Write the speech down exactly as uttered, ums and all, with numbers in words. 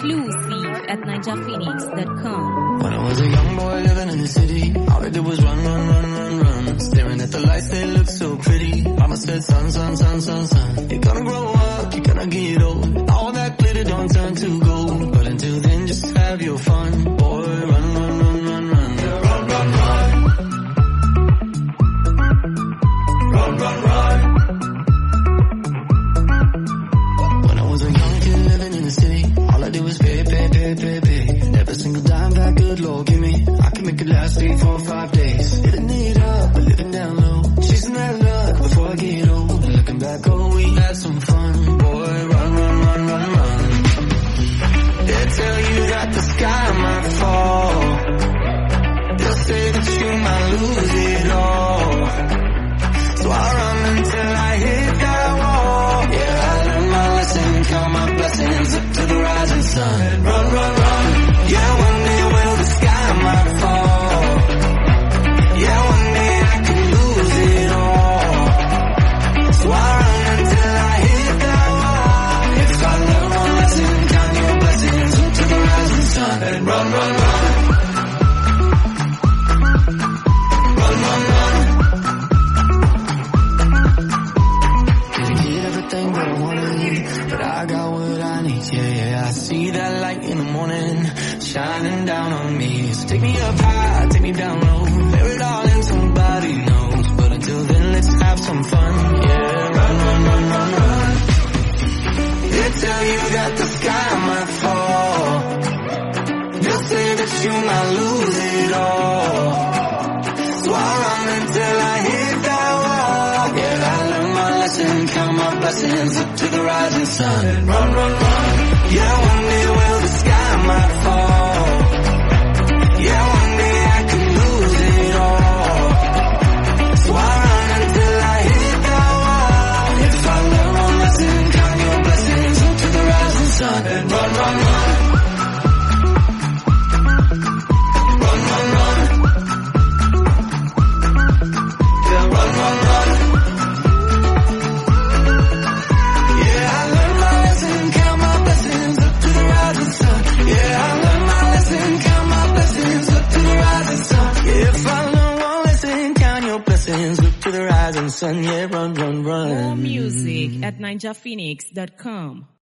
Exclusive at ninja phoenix dot com. When I was a young boy living in the city, all I did was run, run, run, run, run. Staring at the lights, they look so pretty. Mama said, son, son, son, son, son, you're gonna grow up, you're gonna get old. All that glitter don't turn to gold. But until then, just have your fun. Boy, run, run, run, run, run. Yeah, run, run, run. Run, run, run. When I was a young kid living in the city, all I did was pay, pay, pay, pay, pay. And every single dime that good Lord give me, I can make it last three, four, five days. Living it up, but living down low. Chasing that luck before I get old. And looking back, oh, we had some fun. Boy, run, run, run, run, run. They tell you that the sky might fall. They'll say that you might lose it all. So I run until I hit that wall. Yeah, I learned my lesson, count my blessings up to the rising sun. Run, run, run. Yeah, one day will the sky might fall. Yeah, one day I could lose it all. So I run until I hit that wall. If I learn one lesson, count your blessings up to the rising sun. And run, run, run. Run, run, run. Didn't get everything that I wanted, but I got what I need. Yeah, yeah, I see that light in the morning shining down on me. So take me up high, take me down low, bear it all and somebody knows. But until then, let's have some fun. Yeah, run, run, run, run, run. They tell you that the sky might fall. They'll say that you might lose it all. So I run until I hit that wall. Yeah, I learned my lesson, count my blessings up to the rising sun. And run, run, run. Yeah, one day will the sky might fall. Yeah, one day I could lose it all. So I run until I hit that wall. If I learn one lesson, count your blessings up to the rising sun. And run, run, run. Run, run, run. Yeah, run, run, run. Yeah, I learned my lesson, count my blessings up to the rising sun. Yeah, I learned my lesson, count my blessings up to the rising sun. Yeah, if I learn one lesson, count your blessings up to the rising sun. Yeah, run, run, run. More music at ninja phoenix dot com.